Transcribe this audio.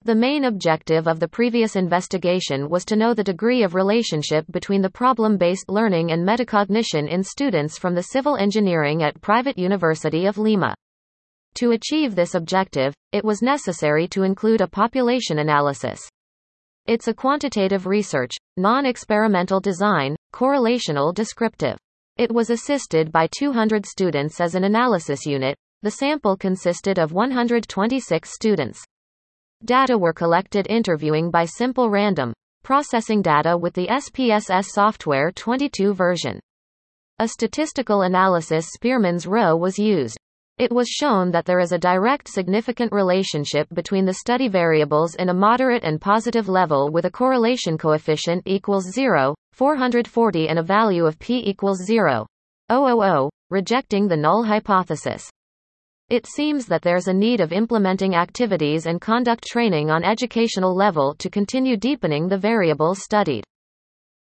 The main objective of the previous investigation was to know the degree of relationship between the problem-based learning and metacognition in students from the civil engineering at Private University of Lima. To achieve this objective, it was necessary to include a population analysis. It's a quantitative research, non-experimental design, correlational descriptive. It was assisted by 200 students as an analysis unit. The sample consisted of 126 students. Data were collected interviewing by simple random processing data with the SPSS software 22 version. A statistical analysis Spearman's rho was used. It was shown that there is a direct significant relationship between the study variables in a moderate and positive level with a correlation coefficient equals 0.440 and a value of p equals 0.000, rejecting the null hypothesis. It seems that there's a need of implementing activities and conduct training on educational level to continue deepening the variables studied.